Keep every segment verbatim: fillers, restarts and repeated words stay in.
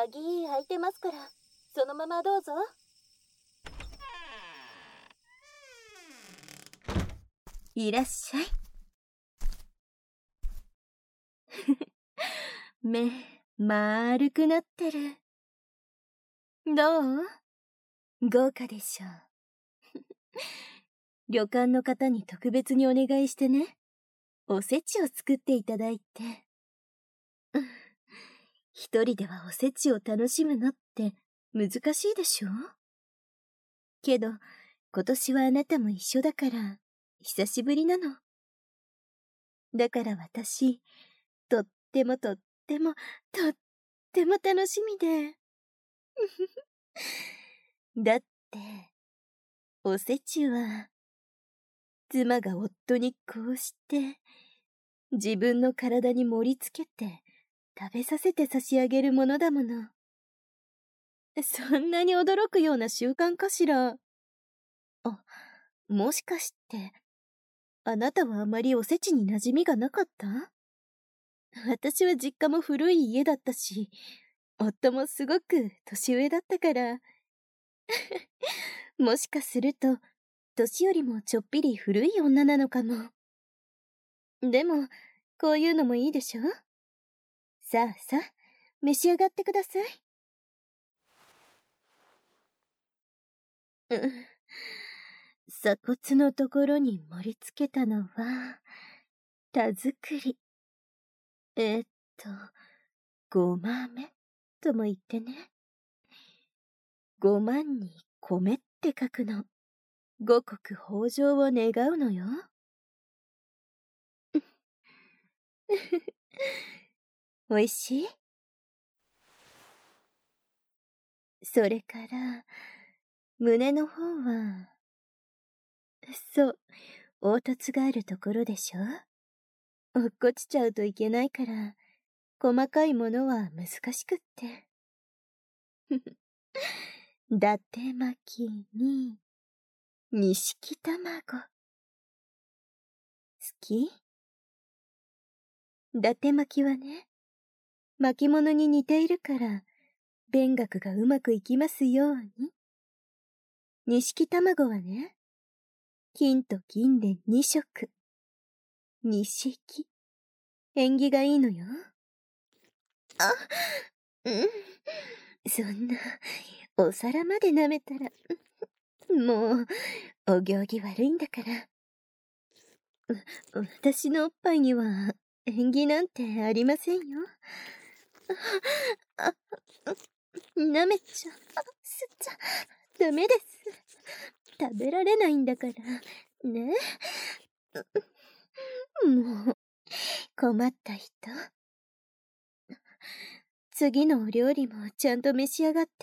鍵開いてますから、そのままどうぞ。 いらっしゃい。目、丸くなってる。どう？豪華でしょう。旅館の方に特別にお願いしてね、おせちを作っていただいて。一人ではおせちを楽しむのって難しいでしょ？けど、今年はあなたも一緒だから、久しぶりなの。だから私、とってもとっても、とっても楽しみで。だって、おせちは、妻が夫にこうして、自分の体に盛り付けて、食べさせて差し上げるものだもの。そんなに驚くような習慣かしら。あ、もしかして、あなたはあまりおせちに馴染みがなかった？私は実家も古い家だったし、夫もすごく年上だったから。もしかすると、年よりもちょっぴり古い女なのかも。でも、こういうのもいいでしょ？さあさあ、召し上がってください。うん。鎖骨のところに盛り付けたのは、田作り。えーっと、ごまめとも言ってね。ごまんに米って書くの。五穀豊穣を願うのよ。おいしい？それから、胸の方は、そう、凹凸があるところでしょ？落っこちちゃうといけないから、細かいものは難しくって。伊達巻きに、錦卵。好き？伊達巻きはね、巻物に似ているから、勉学がうまくいきますように。錦卵はね、金と銀で二色。錦。縁起がいいのよ。あ、うん。そんな、お皿まで舐めたら、もう、お行儀悪いんだから。私のおっぱいには、縁起なんてありませんよ。あ、舐めちゃ、すっちゃ、ダメです。食べられないんだから、ね。もう、困った人。次のお料理もちゃんと召し上がって。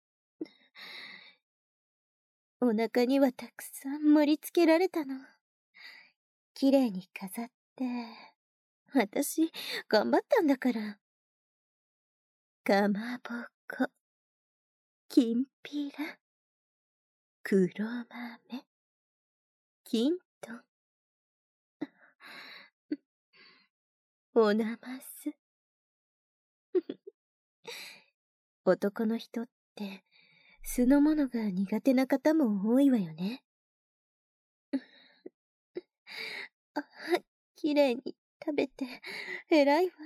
お腹にはたくさん盛り付けられたの。きれいに飾って。私、頑張ったんだから。かまぼこ、きんぴら、黒豆、きんとん、おなます男の人って、酢の物が苦手な方も多いわよね。あ、きれいに食べて、偉いわ。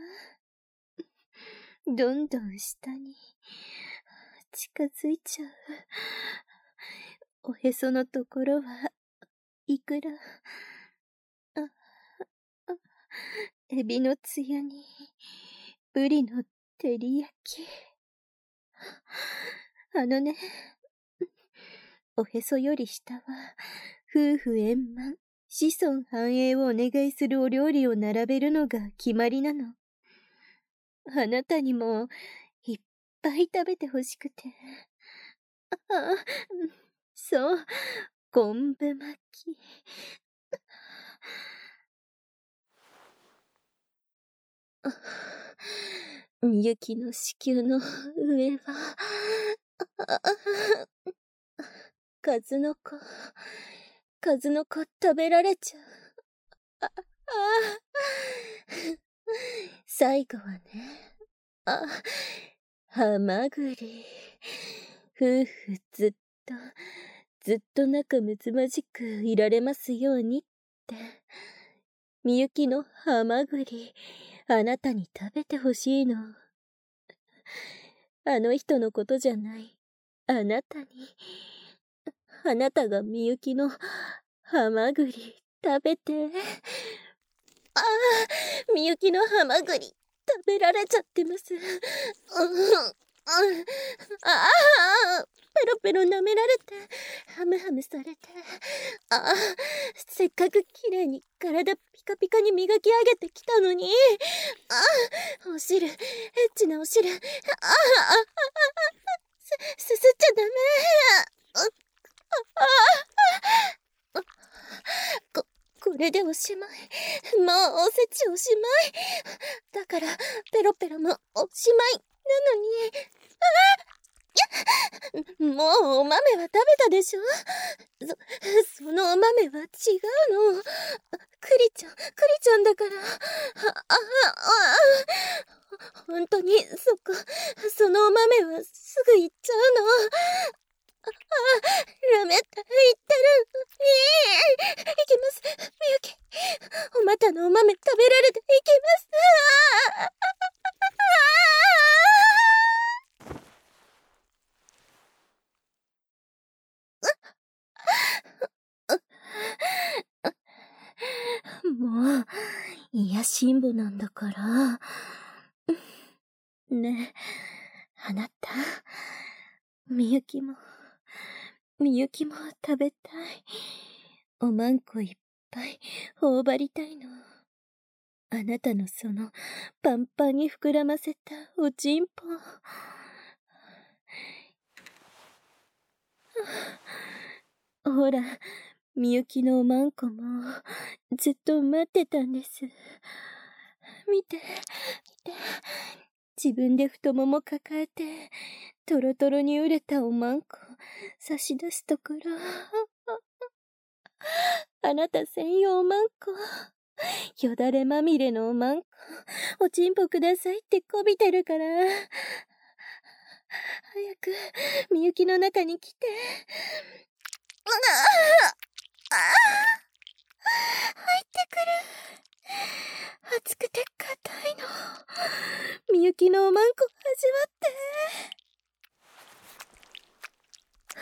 どんどん下に、近づいちゃう。おへそのところは、いくら、あ、あ、エビのつやに、ブリの照り焼き。あのね、おへそより下は、夫婦円満、子孫繁栄をお願いするお料理を並べるのが決まりなの。あなたにも、いっぱい食べてほしくて。ああ、そう、昆布巻き。雪の子宮の上は、数の子、数の子食べられちゃう。あ、あ最後はね、あ、 はまぐり。夫婦ずっと、ずっと仲睦まじくいられますようにって。みゆきのはまぐり、あなたに食べてほしいの。あの人のことじゃない。あなたに。あなたがみゆきのはまぐり食べて。ああ、みゆきのはまぐり食べられちゃってます。うん、うん、ああ、ペロペロ舐められて、ハムハムされて、ああ、せっかくきれいに体ピカピカに磨き上げてきたのに、ああ、お汁、エッチなお汁、ああ、す、すすっちゃダメ。ああ、こ、これでおしまい。もうおせちおしまい。だから、ペロペロもおしまい。なのに、ああ、もうお豆は食べたでしょ？そ、そのお豆は違うの。クリちゃん、クリちゃんだから。あ、あ、あ、本当に、そっか。そのお豆はすぐ行っちゃうの。あ、あ、ダメって言ってるのに。いきます、みゆき。お股のお豆食べられていきます。ああ、もう、いやしんぼなんだから。ねえ、あなた、みゆきも、みゆきも食べたい。おまんこいっぱい頬張りたいの。あなたのその、パンパンに膨らませたおちんぽ。ほら、みゆきのおまんこも、ずっと待ってたんです。見て、見て。自分で太もも抱えて、トロトロに売れたおまんこ、差し出すところ。あなた専用おまんこ。よだれまみれのおまんこ、おちんぽくださいってこびてるから。早く、みゆきの中に来て。ああ、入ってくる。熱くて硬いの。みゆきのおまんこ味わって。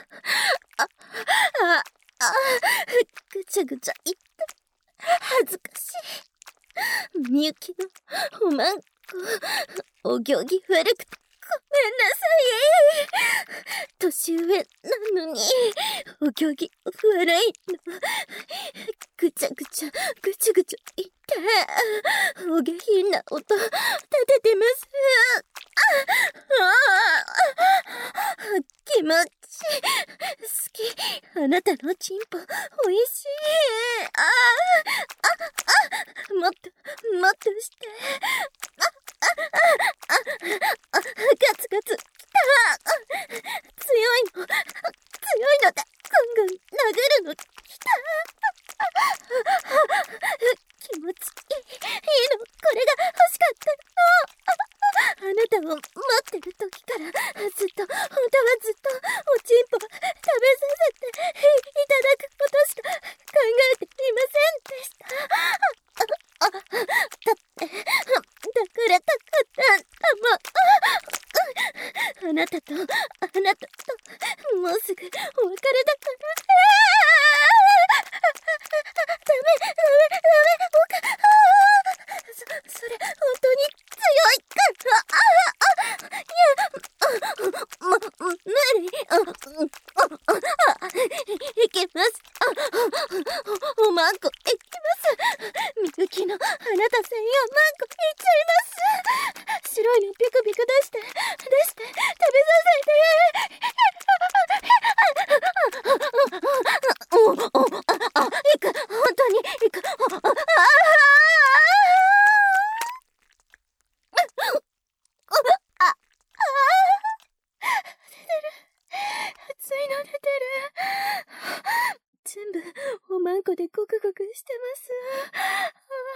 あ、あ、あ、ぐちゃぐちゃいった。恥ずかしい。みゆきのおまんこ、お行儀悪くてごめんなさい。年上なのに、お行儀悪いの。ぐちゃぐちゃ、ぐちゃぐちゃいって、お下品な音立ててます。ああ、気持ち好き。あなたのチンポおいしい。ああ、あ、もっと、もっとして。あ、あ、あ、あ、ガツガツきた。強いの、強いので、ぐんぐん殴るのきた。気持ちいい、いいの、これが欲しかったの。あなたを待ってる時から、ずっと、本当はずっと、おちんぽ食べさせていただくことしか考えていませんでした。あ、あ、だって、だからたかったんだもん。あなたと、あなたと、もうすぐお別れだから。ダメ、ダメ、ダメ、僕、そ、それ、本当に強いから。ああ、いや、ま、無理。あ、あ、いけます。あ、おまんこ、いきます。みゆきのあなた専用まんこ、いっちゃいます。白いのピクピク出して、出して、食べさせて。お、お、あ、あ、いく、本当に、いく、あ、あ、あ、あ、熱いの出てる。全部おまんこでゴクゴクして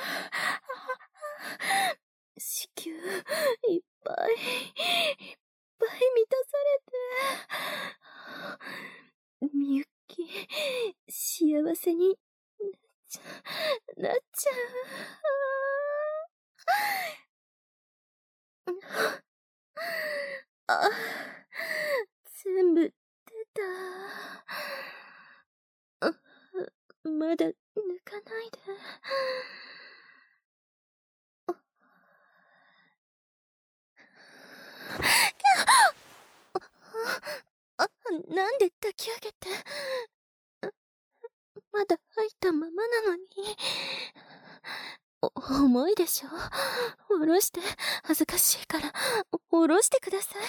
ます。子宮いっぱい。 ぱい満たされて、みゆき、幸せになっちゃう、なっちゃう。あ、全部出た。まだ抜かないで。あ、なんで抱き上げて。まだ入ったままなのに。お、重いでしょ。下ろして、恥ずかしいから、下ろしてください。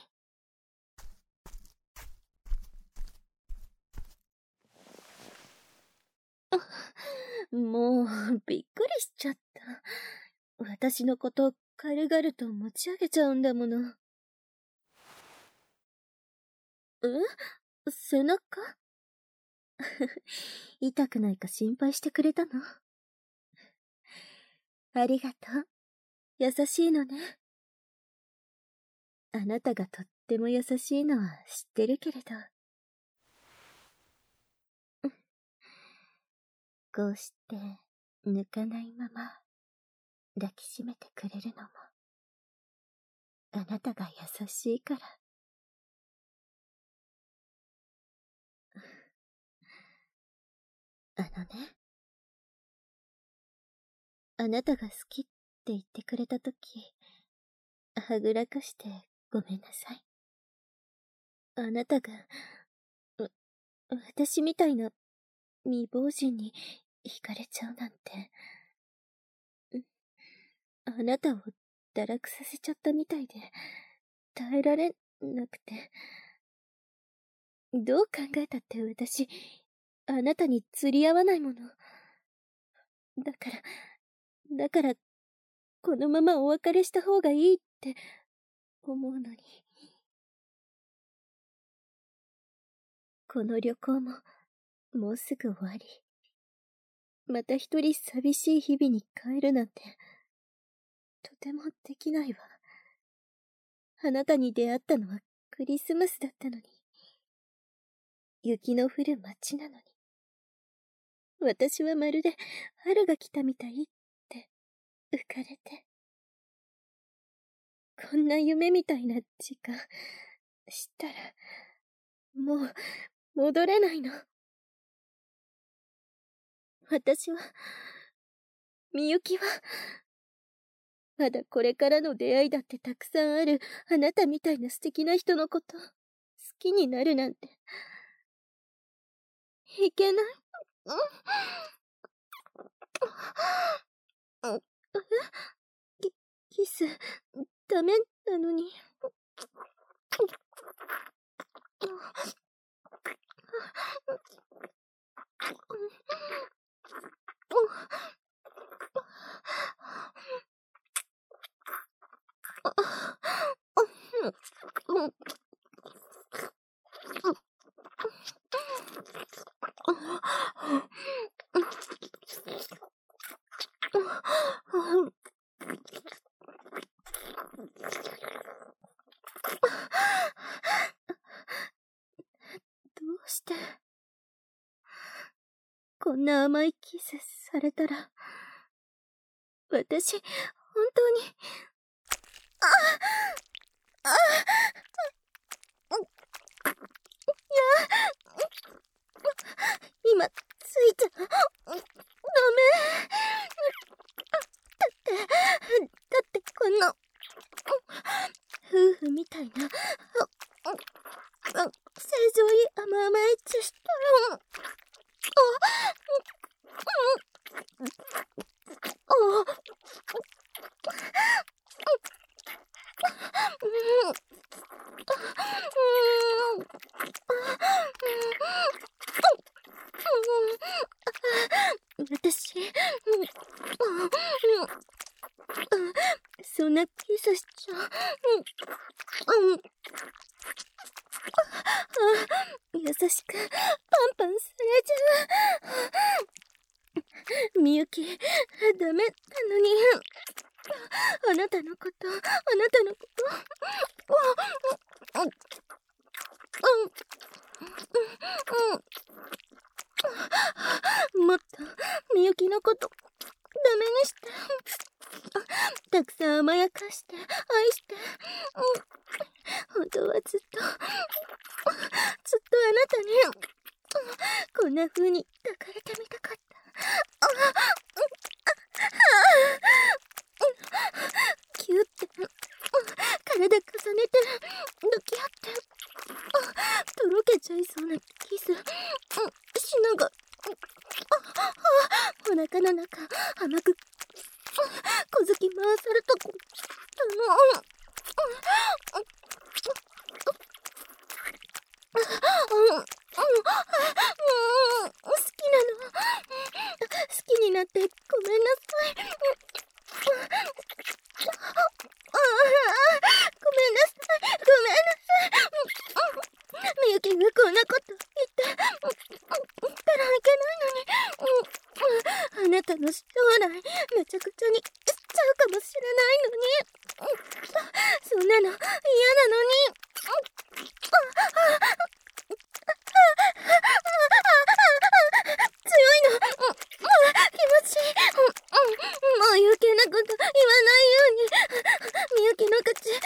もう、びっくりしちゃった。私のこと軽々と持ち上げちゃうんだもの。え？背中？痛くないか心配してくれたの？ありがとう。優しいのね。あなたがとっても優しいのは知ってるけれど。こうして抜かないまま抱きしめてくれるのもあなたが優しいから。あのね、あなたが好きって言ってくれたとき、はぐらかしてごめんなさい。あなたが、わ、私みたいな未亡人に惹かれちゃうなんて。あなたを堕落させちゃったみたいで、耐えられなくて。どう考えたって私、あなたに釣り合わないもの。だから、だから、このままお別れした方がいいって思うのに。この旅行も、もうすぐ終わり。また一人寂しい日々に帰るなんて、とてもできないわ。あなたに出会ったのはクリスマスだったのに。雪の降る街なのに。私はまるで春が来たみたいって浮かれて。こんな夢みたいな時間、したら、もう戻れないの。私は、みゆきは、まだこれからの出会いだってたくさんあるあなたみたいな素敵な人のこと、好きになるなんて、いけない。うん。え？キ、キス、ダメなのに。どうして、こんな甘いキスされたら、私、本当に、ああ、あ今、ついちゃ、ダメ。だって、だってこんな、夫婦みたいな、正常に甘々エッチしたら、あ、あ、私、そんなキスしちゃ、うん、優しくパンパンされちゃう。みゆき、ダメなのに。あなたのこと、あなたのこと、 もっとみゆきのことダメにして、たくさん甘やかして愛して、本当はずっとずっとあなたにこんな風に抱かれてみたかった。キューって体重ねて抱き合ってとろけちゃいそうなキスしながらお腹の中甘く小突き回されたこあの好きなの。好きになってごめんなさい。ごめんなさい。ごめんなさい。みゆきがこんなこと言ってたらいけないのに。あなたの将来めちゃくちゃにしちゃうかもしれないのに。そんなの嫌なのに。強いの。気持ちいい。もう余計なこと言わないようにみゆきの口塞いで。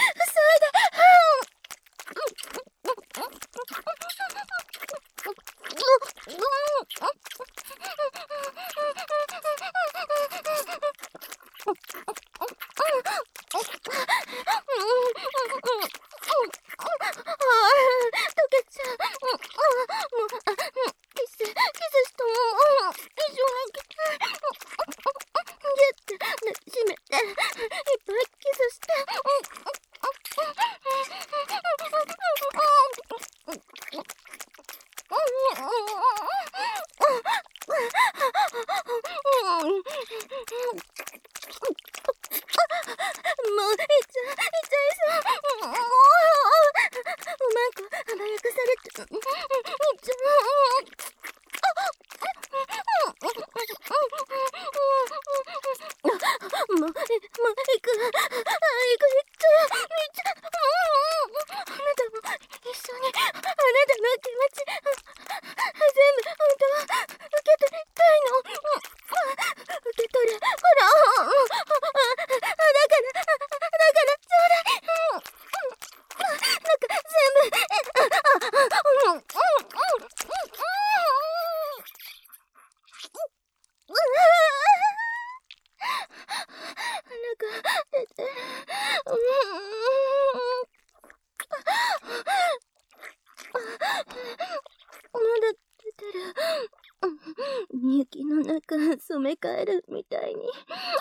みゆきの中染め替えるみたいに。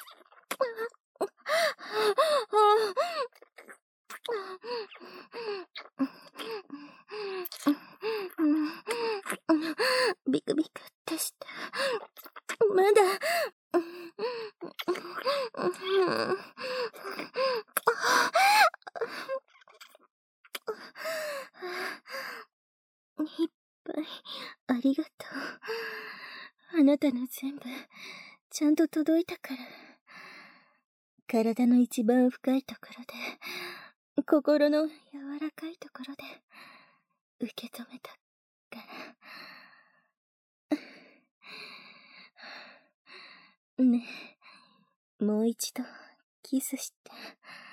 ビクビクってして、まだいっぱいありがとう。あなたの全部ちゃんと届いたから。体の一番深いところで、心の柔らかいところで受け止めたから。ねえ、もう一度キスして。